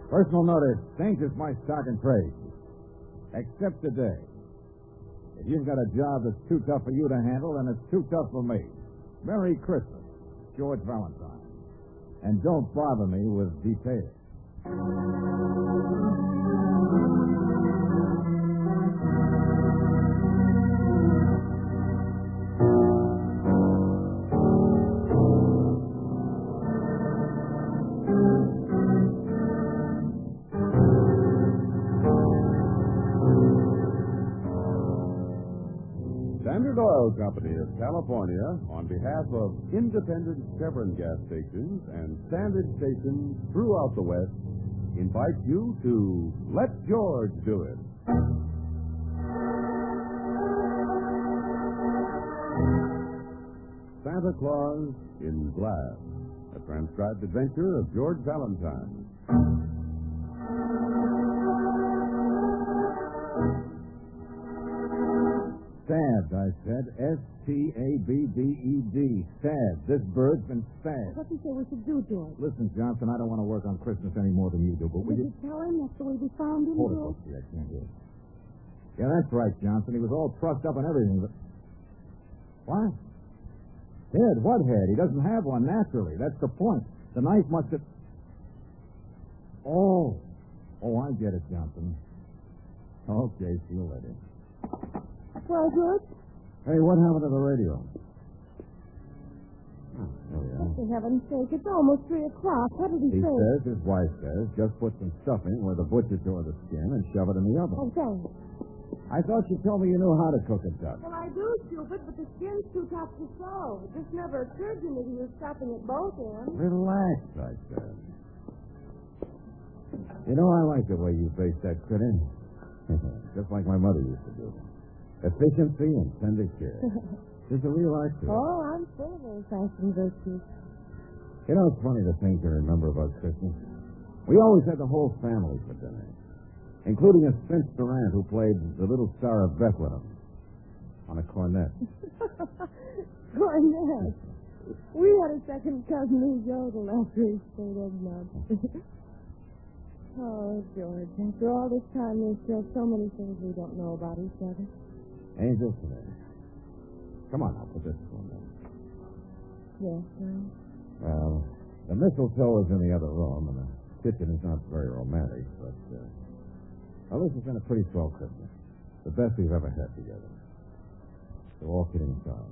Personal notice changes my stock and trade. Except today. If you've got a job that's too tough for you to handle, then it's too tough for me. Merry Christmas, George Valentine. And don't bother me with details. Standard Oil Company of California, on behalf of independent Chevron gas stations and standard stations throughout the West, invites you to Let George Do It. Santa Claus in Glass, a transcribed adventure of George Valentine. Stabbed, I said. S-T-A-B-B-E-D. Stabbed. This bird's been stabbed. What do you say we should do, George? Listen, Johnson, I don't want to work on Christmas any more than you do, but Did you tell him that's the way we found him, Hold George? it, I can't hear it. Yeah, that's right, Johnson. He was all trussed up and everything, but... What? Head? What head? He doesn't have one, naturally. That's the point. The knife must have... Oh, I get it, Johnson. Okay, see you later. Well, George? Hey, what happened to the radio? Oh, there we are. For heaven's sake, it's almost 3 o'clock. What did he He say? says, his wife says, just put some stuffing where the butcher tore the skin and shove it in the oven. Oh, thanks. I thought you told me you knew how to cook a duck. Well, I do, stupid, but the skin's too tough to sew. It just never occurred to me that he was stuffing at both ends. Relax, I said. You know, I like the way you face that critter. Just like my mother used to do. Efficiency and tender care. She's a real art to it. Oh, I'm full of old-fashioned virtues. You know, it's funny the things you remember about Christmas. We always had the whole family for dinner, including a Spence Durant who played the little Star of Bethlehem on a cornet. Cornet. We had a second cousin who yodeled after he stayed eggnog. Oh, George, after all this time, there's still so many things we don't know about each other. Angel today. Come on, I'll put this one in. Yes, sir. Well, the mistletoe is in the other room, and the kitchen is not very romantic, but, well, this has been a pretty swell Christmas. The best we've ever had together. So all kidding aside.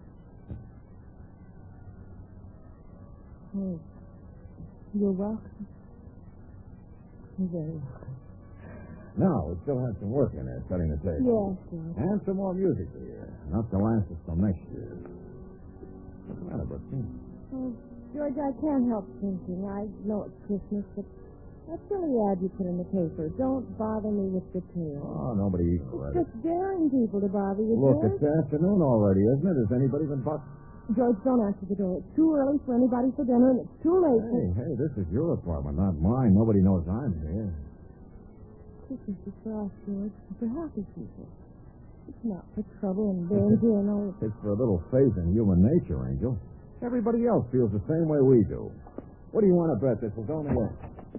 Hey, you're welcome. You're very welcome. Now, we still have some work in there, setting the table. Yes, sir. And some more music to hear. Not to last us till next year. What's the matter, Brooksy? Oh, George, I can't help thinking. I know it's Christmas, but that silly ad you put in the paper, don't bother me with details. Oh, nobody even read it. Just daring people to bother you, Look, George. it's afternoon already, isn't it? Has anybody been bucked? George, don't answer the door. It's too early for anybody for dinner, and it's too late. Hey, this is your apartment, not mine. Nobody knows I'm here. Christmas is for us, George. It's for happy people. It's not for trouble and danger and all. It's for a little faith in human nature, Angel. Everybody else feels the same way we do. What do you want to bet this will go anywhere?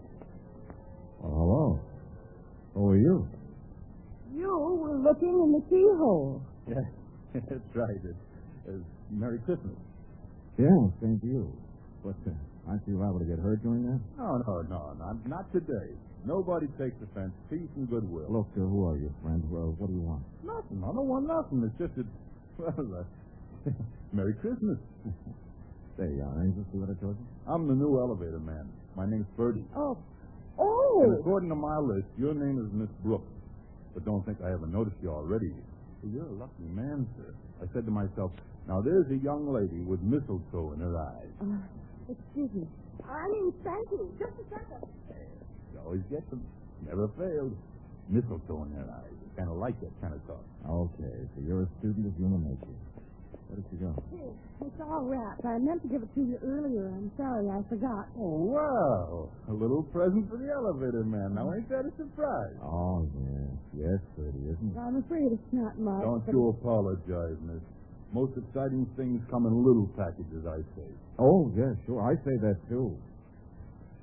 Well, hello. Who are you? You were looking in the keyhole. Yeah, that's right. It's Merry Christmas. Yeah, same to you. But aren't you liable to get hurt doing that? No, not today. Nobody takes offense. Peace and goodwill. Look, who are you, friend? Well, what do you want? Nothing. I don't want nothing. It's just that, well, Merry Christmas. There you are, Angel. See what I told you? I'm the new elevator man. My name's Bertie. Oh. And according to my list, your name is Miss Brooks. But don't think I haven't noticed you already. You're a lucky man, sir. I said to myself, now there's a young lady with mistletoe in her eyes. Excuse me. I mean, thank you. Just a second. You always get them. Never failed. Mistletoe in her eyes. Kind of like that kind of talk. Okay, so you're a student of human nature. Where did you go? Here, it's all wrapped. I meant to give it to you earlier. I'm sorry, I forgot. Oh, wow. A little present for the elevator man. Now, ain't that a surprise? Oh, yes. Yes, Bertie, isn't it? I'm afraid it's not much. Don't you apologize, miss. Most exciting things come in little packages, I say. Oh, yeah, sure. I say that, too.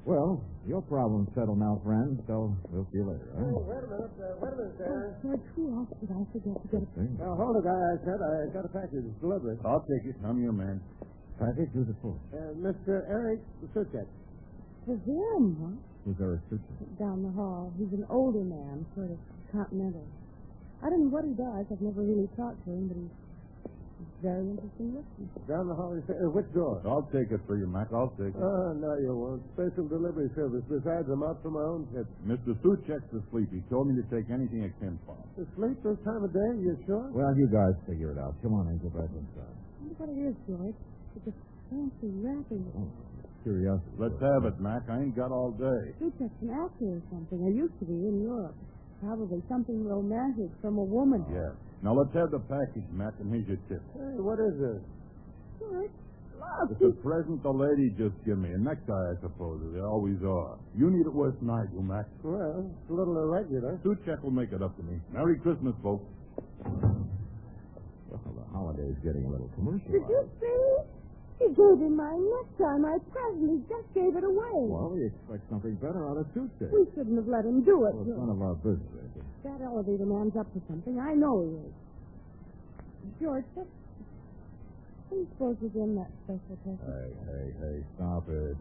Well, your problem's settled now, friend, so we'll see you later, huh? Oh, wait a minute, sir. George, who else did I forget to get a... Now, hold it, I said. I got a package delivered. I'll take it. I'm your man. Package, who's it for? Mr. Eric Suchek. For him, huh? Who's Eric Suchek? Down the hall. He's an older man, sort of continental. I don't know what he does. I've never really talked to him, but he's very interesting looking. Down the hall, which door? I'll take it for you, Mac. I'll take it. Oh, no, you won't. Special delivery service. Besides, I'm out for my own trip. Mr. Suchek's asleep. He told me to take anything at Ken's farm. Asleep this time of day? You sure? Well, you guys figure it out. Come on, Angel, back inside. I wonder what it is, George. It's a fancy wrapping. Oh, curiosity. Let's have it, Mac. I ain't got all day. Suchek's an actor or something. Or used to be in Europe. Probably something romantic from a woman. Yeah. Now, let's have the package, Mac, and here's your tip. Hey, what is this? George, look. It's a present the lady just gave me. A necktie, I suppose. They always are. You need it worse than I do, Mac. Well, it's a little irregular. Suchek will make it up to me. Merry Christmas, folks. Well, the holiday's getting a little commercial. Did you see? He gave him my necktie, my present. He just gave it away. Well, we expect something better out of Suchek. We shouldn't have let him do it. Well, it's none of our business, Angel. That elevator man's up to something. I know he is. George, just please suppose we give him that special present. Hey, stop it.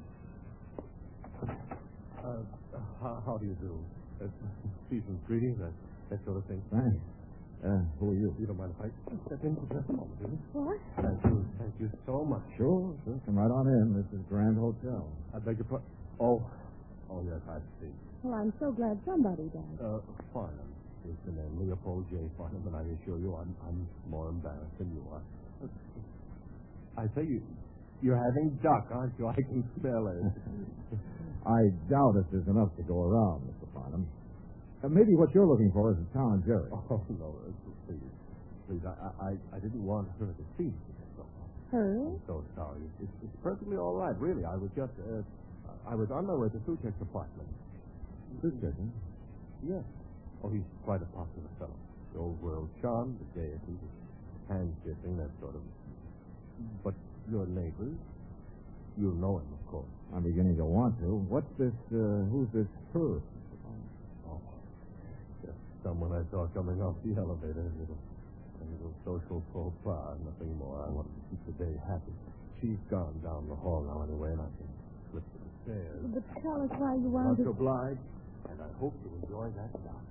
How do you do? Season's greetings, that sort of thing. Thanks. Who are you? You don't mind if I step in for just a moment, do you? What? Thank you so much. Sure. Come right on in. This is Grand Hotel. I beg your pardon. Oh, yes, I see. Well, I'm so glad somebody does. Farnham is the name, Leopold J. Farnham, and I assure you I'm more embarrassed than you are. I say you're having duck, aren't you? I can smell it. I doubt if there's enough to go around, Mr. Farnham. Maybe what you're looking for is a Tom and Jerry. Oh, no, please. I didn't want her to see me. Her? I'm so sorry. It's perfectly all right, really. I was just, I was on my way to Suchek's apartment. Suchek, huh? Yes. Oh, he's quite a popular fellow. The old world charm, the gaiety, the hand-kissing, that sort of... But your neighbors, you'll know him, of course. I'm beginning to want to. What's this, who's this tourist? Oh, just someone I saw coming off the elevator. A little social faux pas, nothing more. I want to keep the day happy. She's gone down the hall now anyway, and I can slip to the stairs. But tell us why you wanted Much to... obliged, and I hope you enjoy that duck.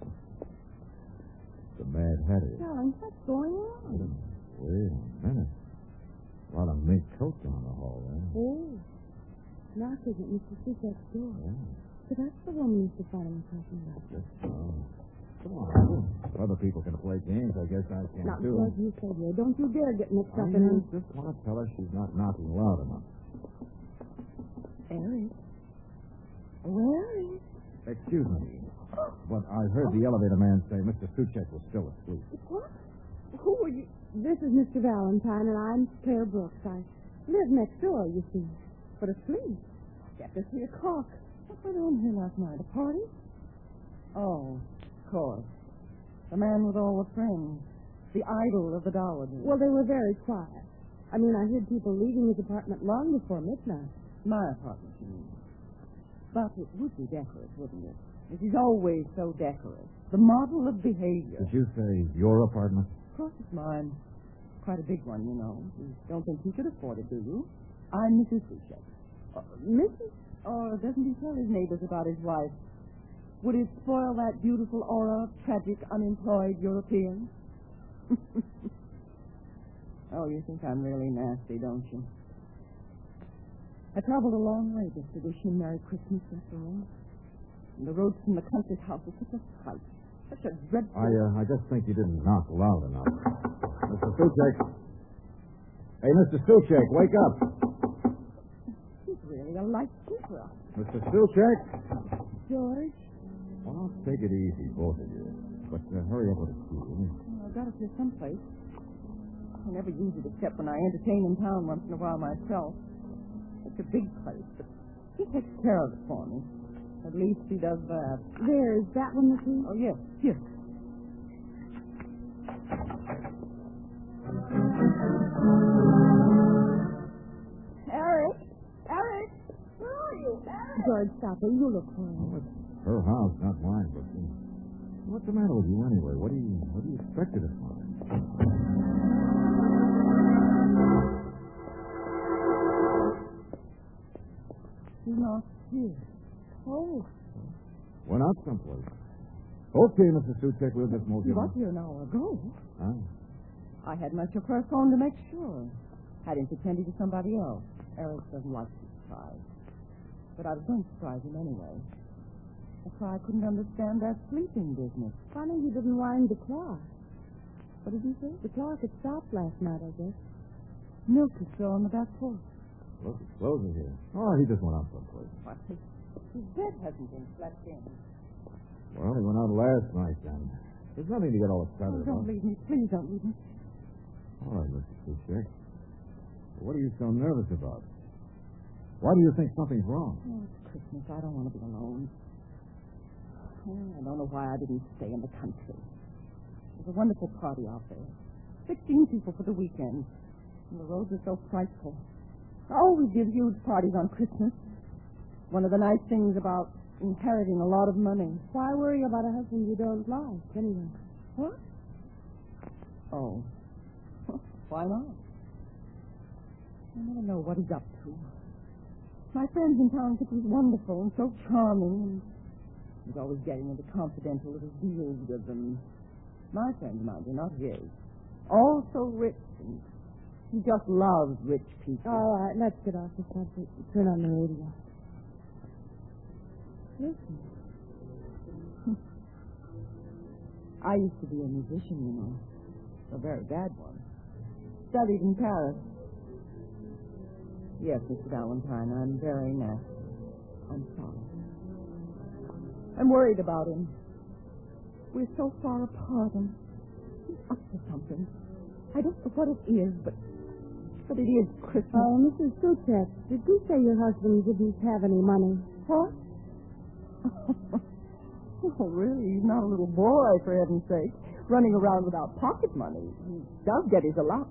The Mad Hatter. Darling, what's going on? Wait a minute. A lot of mink coats on the hall, eh? Oh, knocking at Mr. Suchek's door. Yeah. So that's the woman Mr. Farnham was talking about. Come on. Other people can play games. I guess I can, Not too. because you said you. Don't you dare get mixed up in I it. just want to tell her she's not knocking loud enough. Eric. Oh, Eric. Excuse me, but I heard the elevator man say Mr. Suchek was still asleep. What? Who are you? This is Mr. Valentine, and I'm Claire Brooks. I live next door, you see. But asleep. After 3 o'clock. What were you doing here last night? A party? Oh, of course. The man with all the friends. The idol of the Dowagers. Well, they were very quiet. I mean, I heard people leaving his apartment long before midnight. My apartment, you mean. But it would be decorous, wouldn't it? It is always so decorous. The model of behavior. Did you say your apartment? Of course it's mine. Quite a big one, you know. You don't think he could afford it, do you? I'm Mrs. Suchek. Mrs. Or doesn't he tell his neighbors about his wife? Would it spoil that beautiful aura of tragic, unemployed Europeans? Oh, you think I'm really nasty, don't you? I traveled a long way just to wish you Merry Christmas, after all. And the roads from the country house are such a sight. Such a dreadful... I just think you didn't knock loud enough. Mr. Suchek. Hey, Mr. Suchek, wake up. He's really a light sleeper. Mr. Suchek. George. Well, take it easy, both of you. But hurry up with the key. I've got it here someplace. I never use it except when I entertain in town once in a while myself. It's a big place, but he takes care of it for me. At least he does that. There, is that one the key? Oh, yes, here. Eric? Eric? Where are you? George, stop it. You look for her. Well, it's her house, not mine, but what's the matter with you anyway? What do you expect her to find? She's not here. Oh, Went out someplace. Okay, Mr. Suchek, we'll just move she you was on. here an hour ago. Ah. I had my chauffeur phone to make sure. Had him pretending to somebody else. Eric doesn't like to be surprised. But I was going to surprise him anyway. That's why I couldn't understand that sleeping business. Funny you didn't wind the clock. What did you say? The clock had stopped last night, I guess. Milk is still on the back porch. Look, it's closing here. Oh, he just went out someplace. What? His bed hasn't been slept in. Well, he went out last night, then. There's nothing to get all excited about. Don't leave me. Please don't leave me. All right, Mr. Suchek. What are you so nervous about? Why do you think something's wrong? Oh, it's Christmas. I don't want to be alone. Oh, I don't know why I didn't stay in the country. There's a wonderful party out there. 16 people for the weekend. And the roads are so frightful. I always give huge parties on Christmas. One of the nice things about inheriting a lot of money. Why worry about a husband you don't like, anyway? What? Oh. Why not? I never know what he's up to. My friends in town think he's wonderful and so charming, and he's always getting into confidential little deals with them. My friends, mind you, not his. All so rich, and he just loves rich people. All right, let's get off the subject. Turn on the radio. Listen. I used to be a musician, you know. A very bad one. Studied in Paris. Yes, Mr. Valentine, I'm very nasty. I'm sorry. I'm worried about him. We're so far apart, and he's up to something. I don't know what it is, but it is Christmas. Oh, Mrs. Suchek, did you say your husband didn't have any money? What? Oh, really? He's not a little boy, for heaven's sake, running around without pocket money. He does get his allowance.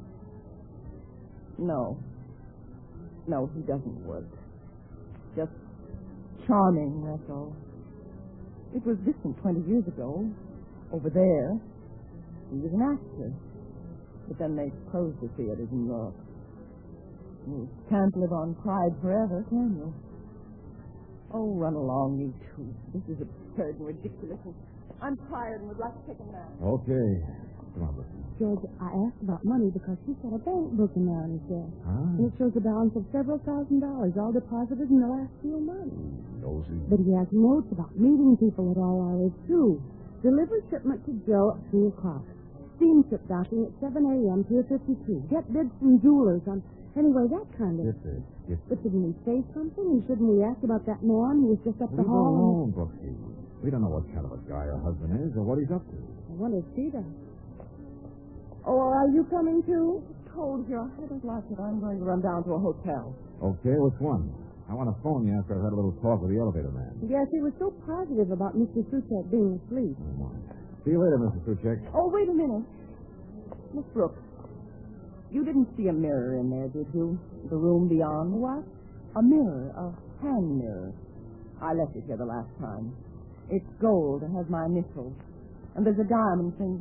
No, he doesn't work. Just charming, that's all. It was different 20 years ago. Over there, he was an actor. But then they closed the theaters in Europe. You can't live on pride forever, can you? Oh, run along, you two. This is absurd and ridiculous. I'm tired and would like to take a nap. Okay. Come on, listen. George, I asked about money because she's got a bank book in there on his desk. Huh? And it shows a balance of several $1,000s, all deposited in the last few months. Nosy. But he has notes about meeting people at all hours, too. Deliver shipment to Joe at 3 o'clock. Steamship docking at 7 a.m. Pier 52. Get bids from jewelers on... Anyway, that kind of... Yes. But didn't we say something? And shouldn't we ask about that man who was just up the Leave her hall? alone, Brooksy. We don't know what kind of a guy her husband is or what he's up to. I wonder if she does. Oh, are you coming too? Cold here. I don't like it. I'm going to run down to a hotel. Okay, which one? I want to phone you after I've had a little talk with the elevator man. Yes, he was so positive about Mr. Suchek being asleep. Oh, my. See you later, Mr. Suchek. Oh, wait a minute. Miss Brooks, you didn't see a mirror in there, did you? The room beyond? What? A mirror, a hand mirror. I left it here the last time. It's gold and has my initials. And there's a diamond thing.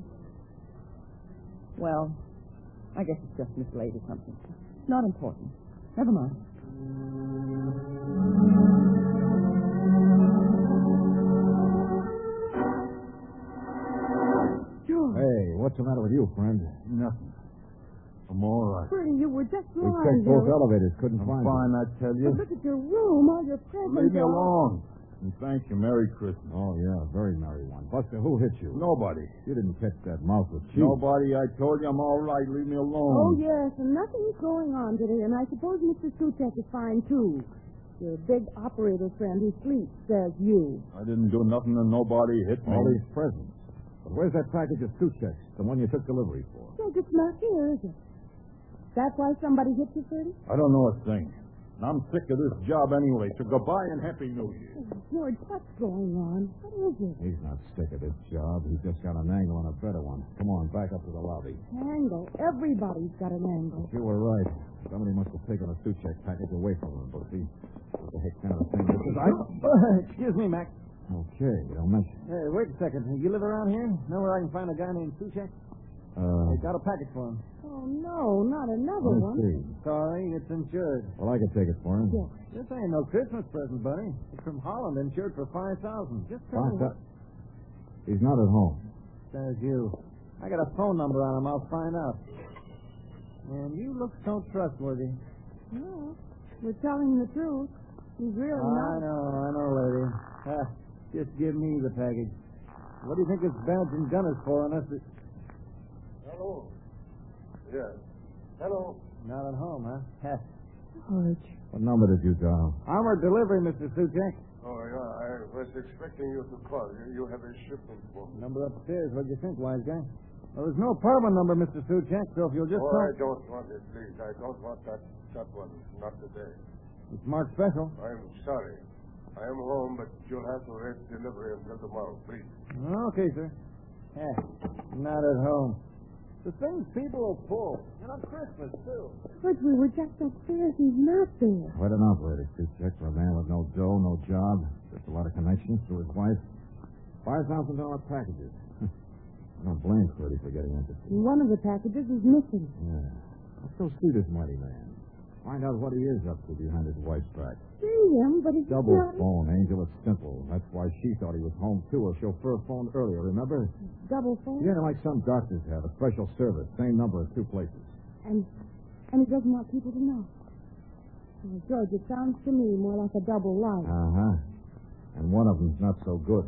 Well, I guess it's just mislaid or something. Not important. Never mind. George. Hey, what's the matter with you, friend? Nothing. I'm all right. Pretty, you were just We lying checked both there. elevators, couldn't I'm find fine, it. I tell But you. look at your room, all your presents. Leave me all- alone. And thank you. Merry Christmas. Oh, yeah, very merry one. Buster, who hit you? Nobody. You didn't catch that mouse with cheese. Nobody. I told you I'm all right. Leave me Oh, alone. yes, and nothing's going on today, and I suppose Mr. Suchek is fine, too. Your big operator friend who sleeps says you. I didn't do nothing and nobody hit me. All these presents. But where's that package of Suchek's, the one you took delivery for? George, it's not here, is it? That's why somebody hit you, Ferdy? I don't know a thing. And I'm sick of this job anyway, so goodbye and Happy New Year. George, what's going on? What is it? He's not sick of this job. He's just got an angle on a better one. Come on, back up to the lobby. Angle. Everybody's got an angle. You were right. Somebody must have taken a suit-check package away from him. But see, what the heck kind of thing this is? Excuse me, Mac. Okay, don't mention. Hey, wait a second. You live around here? Know where I can find a guy named Suchek? I got a package for him. Oh, no, not another let's one. see. Sorry, it's insured. Well, I could take it for him. Yeah. This ain't no Christmas present, buddy. It's from Holland, insured for $5,000. Just tell me what... He's not at home. Says you. I got a phone number on him. I'll find out. And you look so trustworthy. No, we're telling the truth. He's really I not. know, lady. Just give me the package. What do you think this badge and gun is for unless it... Hello. Yes. Hello. Not at home, huh? George. What number did you dial? Armored delivery, Mr. Suchek. Oh, yeah, I was expecting you to call. You have a shipment for me. Number upstairs. What do you think, wise guy? Well, there's no apartment number, Mr. Suchek, so if you'll just... Oh, I don't want it, please. I don't want that one. Not today. It's marked special. I'm sorry. I am home, but you'll have to wait delivery until tomorrow, please. Okay, sir. Not at home. The things people will pull. And on Christmas, too. George, we were just upstairs. He's not there. Quite an operator, suit-check for a man with no dough, no job, just a lot of connections to his wife. $5,000 packages. I don't blame Curdy for getting interested. One of the packages is missing. Yeah. Let's go see this mighty man. Find out what he is up to behind his wife's back. See him, but he's Double not... phone, Angel. It's simple. That's why she thought he was home, too. Her chauffeur phoned earlier, remember? Double phone? Yeah, like some doctors have. A special service. Same number at two places. And he doesn't want people to know. Well, George, it sounds to me more like a double life. Uh-huh. And one of them's not so good.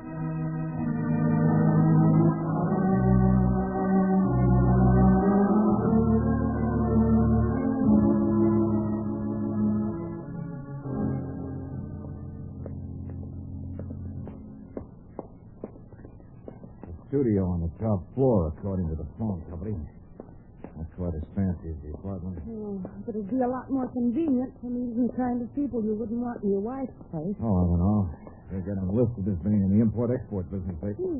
Studio on the top floor, according to the phone company. Not quite as fancy as the apartment. Oh, but it'd be a lot more convenient for meeting the kind of people you wouldn't want in your wife's place. Oh, I don't know. They got him listed as being in the import-export business.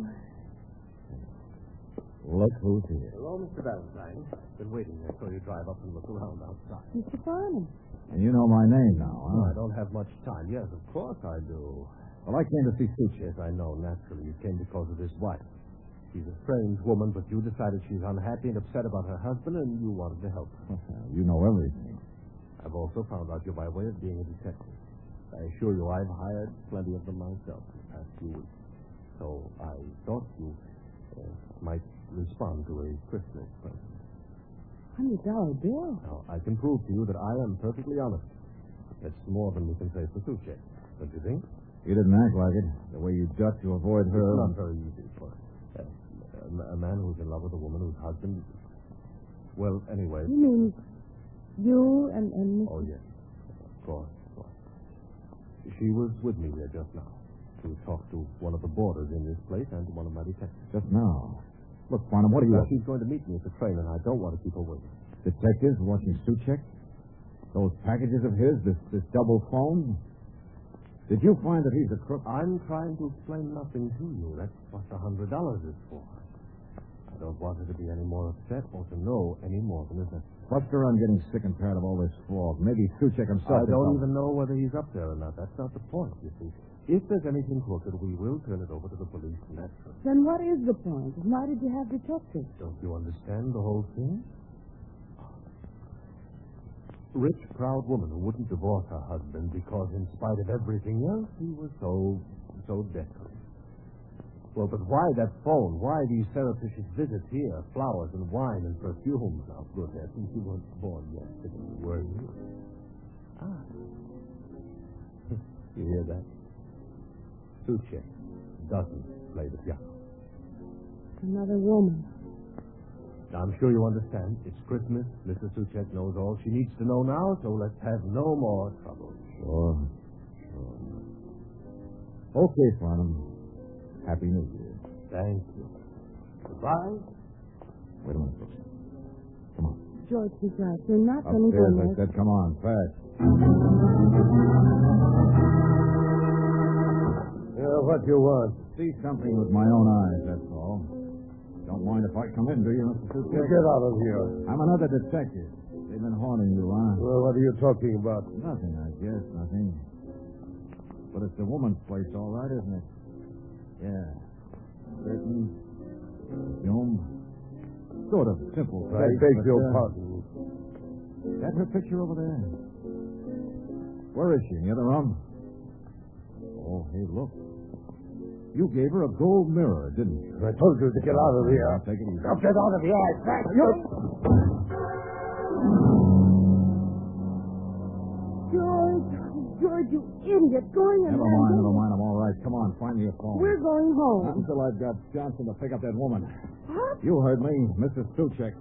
Look who's here. Hello, Mr. Valentine. Been waiting. I saw you drive up and look around outside. Mr. Farnham. And you know my name now, huh? I don't have much time. Yes, of course I do. Well, I came to see Suchi. Yes, I know. Naturally, you came because of his wife. She's a strange woman, but you decided she's unhappy and upset about her husband, and you wanted to help her. You know everything. I've also found out you by way of being a detective. I assure you, I've hired plenty of them myself in the past few weeks. So I thought you might respond to a Christmas present. $100 bill? Now, I can prove to you that I am perfectly honest. It's more than we can say for Suche. Don't you think? You didn't act like it. The way you ducked to avoid her. It's not very easy for a man who's in love with a woman whose husband... Well, anyway... You mean you and Oh, yes. Of course. She was with me there just now. She talked to one of the boarders in this place and to one of my detectives. Just now. Look, Farnham, what are you... She's going to meet me at the train, and I don't want to keep her waiting. Detectives watching Suchek? Those packages of his, this double phone? Did you find that he's a crook? I'm trying to explain nothing to you. That's what the $100 is for. I don't want her to be any more upset or to know any more than is necessary. Buster, I'm getting sick and tired of all this fog. Maybe Suchek himself... I don't even know whether he's up there or not. That's not the point, you see. If there's anything crooked, we will turn it over to the police, naturally. Then what is the point? Why did you have detectives? Don't you understand the whole thing? Rich, proud woman who wouldn't divorce her husband because, in spite of everything else, he was so decorous. Well, but why that phone? Why these surreptitious visits here? Flowers and wine and perfumes. Now, good heavens, you weren't born yesterday, were you? Ah. You hear that? Suche doesn't play the piano. Another woman. Now, I'm sure you understand. It's Christmas. Mrs. Suchek knows all she needs to know now, so let's have no more trouble. Sure. Okay, Farnham. Happy New Year. Thank you. Goodbye. Wait a minute, folks. Come on. George, he's right. You're not going to go Upstairs, I there. said, come on, fast. what you want? See something with my own eyes, that's all. Don't mind if I come in, do you, Mr. Suitcase? Get out of here. I'm another detective. They've been haunting you, huh? Well, what are you talking about? Nothing, I guess, nothing. But it's the woman's place, all right, isn't it? Yeah. Curtain, perfume. Sort of simple I place, beg but, your pardon. That her picture over there? Where is she? In the other room? Oh, hey, look. You gave her a gold mirror, didn't you? I told you to get out of here. Take it easy. Now get out of here, I said. George, you idiot. Going and Never mind. I'm all right. Come on, find me a phone. We're going home. Not until I've got Johnson to pick up that woman. What? You heard me, Mrs. Suchek.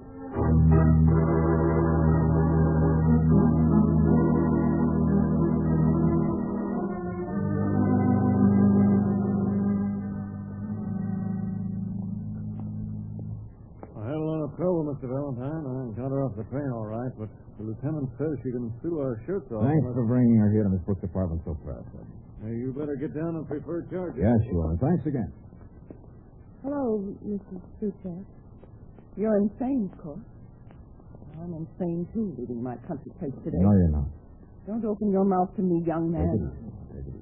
I had a lot of trouble, Mr. Valentine. I got her off the train all right, but the lieutenant says she can sew our shirts off. Thanks for bringing her here to Miss Brooks' apartment so fast. Hey, you better get down and prefer charges. Yeah, sure. And thanks again. Hello, Mrs. Suchek. You're insane, of course. I'm insane, too, leaving my country place today. No, you're not. Don't open your mouth to me, young Take it man. easy. Take it easy.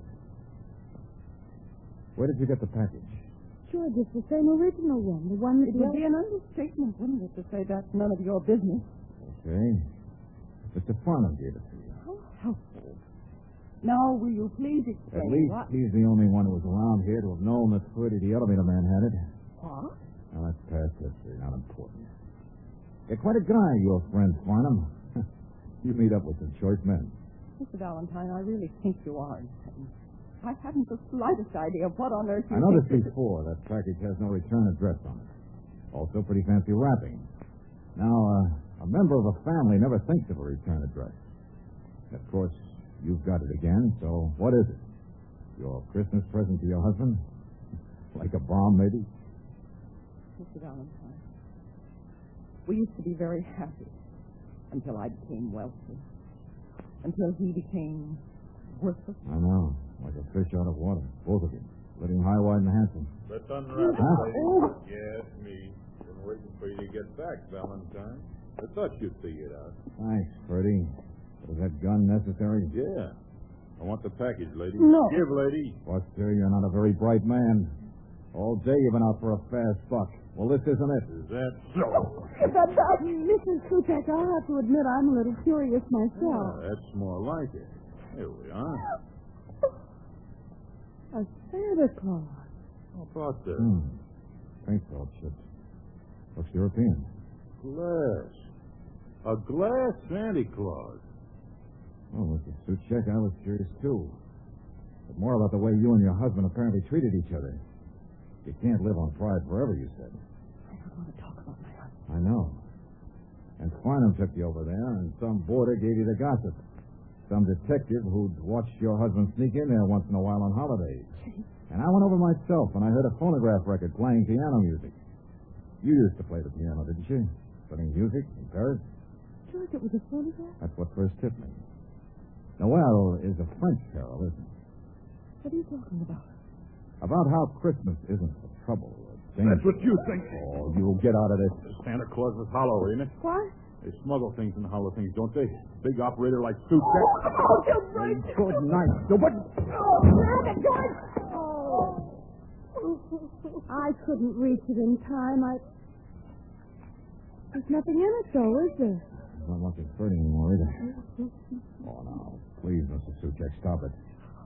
Where did you get the package? George, it's the same original one. The one that It would be an understatement, wouldn't it, to say that's none of your business? Okay. Mr. Farnham gave it to you. How helpful. Now, will you please explain At least what... he's the only one who was around here to have known that Freddie, the elevator man, had it. What? Now, that's past history, not important. You're quite a guy, your friend Farnham. You meet up with some choice men. Mr. Valentine, I really think you are insane. I haven't the slightest idea of what on earth you I noticed think... before that package has no return address on it. Also pretty fancy wrapping. Now, a member of a family never thinks of a return address. Of course, you've got it again, so what is it? Your Christmas present to your husband? Like a bomb, maybe? Mr. Valentine, we used to be very happy until I became wealthy. Until he became worthless. I know. Like a fish out of water. Both of you. Living high, wide, and handsome. Let's unwrap it, Huh? lady. Yes, me. Been waiting for you to get back, Valentine. I thought you'd figure it out. Thanks, Freddie. Was that gun necessary? Yeah. I want the package, lady. No. Give, lady. Buster, you're not a very bright man. All day you've been out for a fast buck. Well, this isn't it. Is that so? But, Mrs. Suchek, I'll have to admit I'm a little curious myself. That's more like it. Here we are. A Santa Claus. How about that? Paint all chips. Looks European. Glass. A glass Santa Claus. Oh, Mrs. Suchek, I was curious, too. But more about the way you and your husband apparently treated each other. You can't live on pride forever, you said. I don't want to talk about my husband. I know. And Farnham took you over there, and some boarder gave you the gossip. Some detective who'd watched your husband sneak in there once in a while on holidays. And I went over myself, and I heard a phonograph record playing piano music. You used to play the piano, didn't you? Studying music in Paris? George, it was a photograph? That's what first hit me. Noel is a French carol, isn't it? What are you talking about? About how Christmas isn't the trouble. That's what you think. Oh, you'll get out of this. Santa Claus is hollow, ain't it? What? They smuggle things in hollow things, don't they? Big operator like Suchek. Oh, you break! Good night, stupid. Oh, grab it, George! Oh. I couldn't reach it in time. There's nothing in it, though, is there? I don't want this hurting anymore, either. Oh, now, please, Mrs. Suchek, stop it.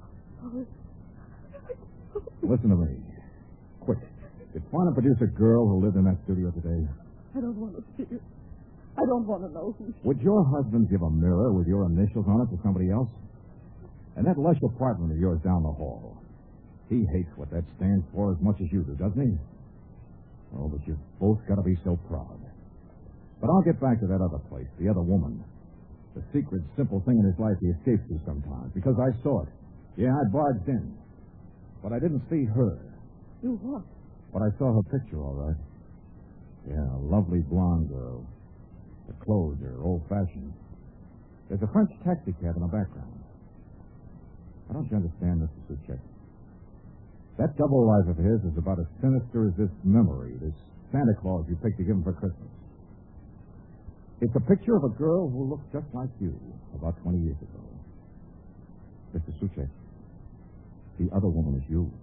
Listen to me. Quick. Did Farnham produce a girl who lived in that studio today? I don't want to see it. I don't want to know who she... Would your husband give a mirror with your initials on it to somebody else? And that lush apartment of yours down the hall. He hates what that stands for as much as you do, doesn't he? Oh, but you've both got to be so proud. But I'll get back to that other place, the other woman. The secret, simple thing in his life he escapes to sometimes, because I saw it. Yeah, I barged in. But I didn't see her. You what? But I saw her picture, all right. Yeah, a lovely blonde girl. The clothes are old-fashioned. There's a French taxi cab in the background. Why don't you understand, Mr. Suchek? That double life of his is about as sinister as this memory, this Santa Claus you picked to give him for Christmas. It's a picture of a girl who looked just like you about 20 years ago. Mr. Suchek, the other woman is you.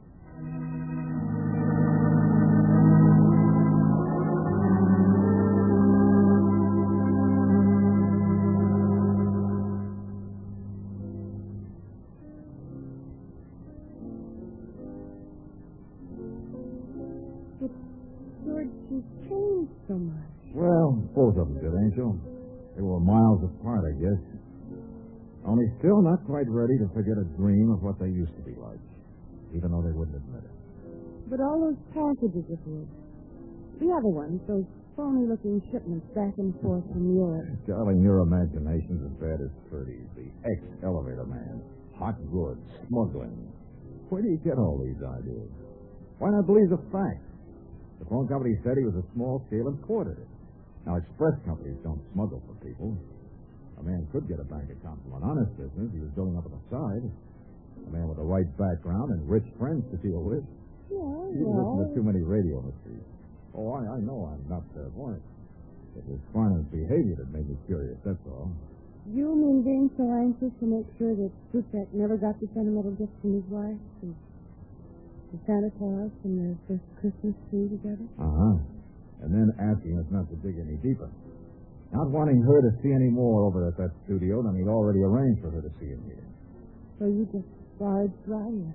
But, George, you've changed so much. Well, both of them did, Angel. They were miles apart, I guess. Only still not quite ready to forget a dream of what they used to be like, even though they wouldn't admit it. But all those packages of his, the other ones, those phony-looking shipments back and forth from Europe. Darling, your imagination's as bad as 30's. The ex-elevator man, hot goods, smuggling. Where do you get all these ideas? Why not believe the facts? The phone company said he was a small-scale importer. Now, express companies don't smuggle for people. A man could get a bank account from an honest business he was building up on the side. A man with the right background and rich friends to deal with. You listen to too many radio mysteries. Oh, I know I'm not clairvoyant. It was Farnham's behavior that made me curious, that's all. You mean being so anxious to make sure that Suchek never got the sentimental gift from his wife? The Santa Claus and their first Christmas tree together? Uh-huh. And then asking us not to dig any deeper. Not wanting her to see any more over at that studio than he'd already arranged for her to see him here. So you just barged right in.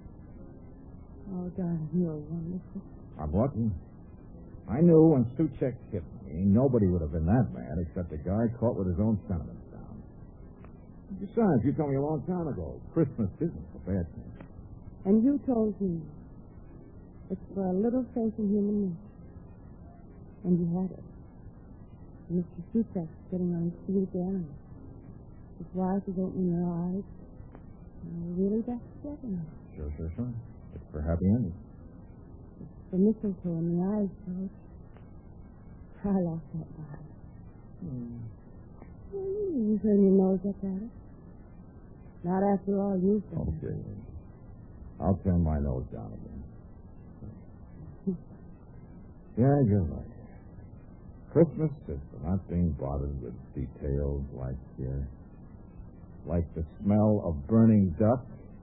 Oh, darling, you're wonderful. I'm lucky. I knew when Suchek hit me, nobody would have been that mad except a guy caught with his own sentiments down. Besides, you told me a long time ago, Christmas isn't a bad thing. And you told me it's for a little faith in human nature. And you had it. Mr. Suchek sitting on his feet again. His wife is opening her eyes. And they're really back together now. Sure. It's for happy ending. The mistletoe in the eyes, George. I lost that body. You turn your nose up at it. Not after all you've done. Okay. I'll turn my nose down again. Yeah, you're right. Christmas is for not being bothered with details like the smell of burning duck.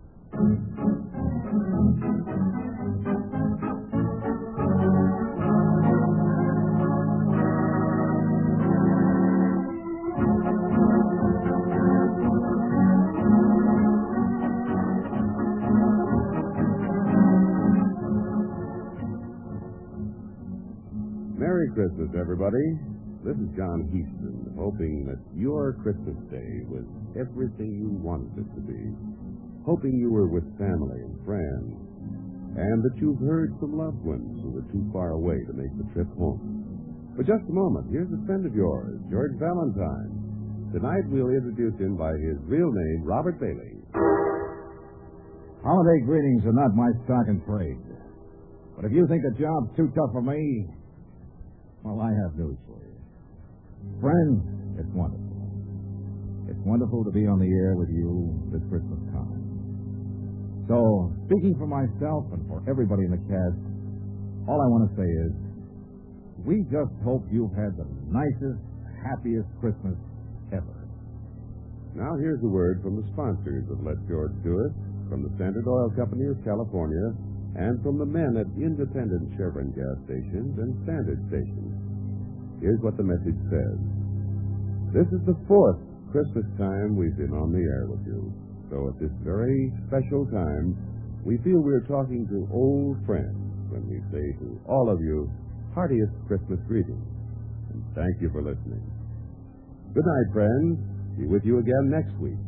Merry Christmas, everybody. This is John Heaston, hoping that your Christmas Day was everything you wanted it to be. Hoping you were with family and friends, and that you've heard from loved ones who were too far away to make the trip home. For just a moment, here's a friend of yours, George Valentine. Tonight we'll introduce him by his real name, Robert Bailey. Holiday greetings are not my stock and trade. But if you think the job's too tough for me, well, I have news for you. Friends, it's wonderful. It's wonderful to be on the air with you this Christmas time. So, speaking for myself and for everybody in the cast, all I want to say is, we just hope you've had the nicest, happiest Christmas ever. Now here's a word from the sponsors of Let George Do It, from the Standard Oil Company of California, and from the men at independent Chevron gas stations and Standard stations. Here's what the message says. This is the 4th Christmas time we've been on the air with you. So at this very special time, we feel we're talking to old friends when we say to all of you, heartiest Christmas greetings. And thank you for listening. Good night, friends. Be with you again next week.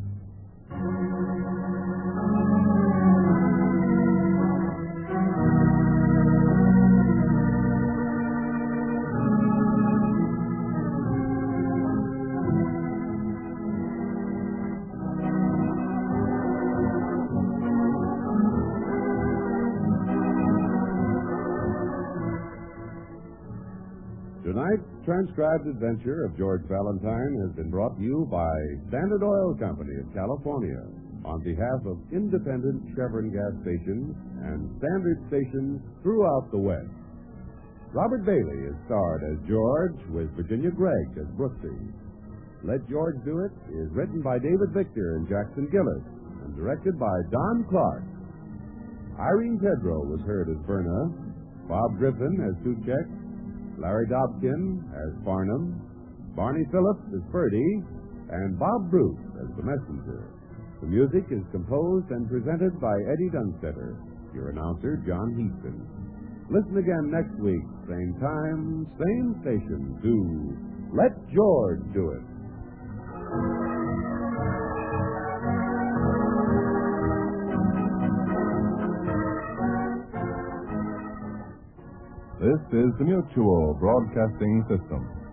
Tonight's transcribed adventure of George Valentine has been brought to you by Standard Oil Company of California on behalf of independent Chevron gas stations and standard stations throughout the West. Robert Bailey is starred as George, with Virginia Gregg as Brooksy. Let George Do It is written by David Victor and Jackson Gillis and directed by Don Clark. Irene Tedrow was heard as Verna, Bob Griffin as Suchek, Larry Dobkin as Farnham, Barney Phillips as Ferdy, and Bob Bruce as the messenger. The music is composed and presented by Eddie Dunstetter. Your announcer, John Heaston. Listen again next week, same time, same station, to Let George Do It. This is the Mutual Broadcasting System.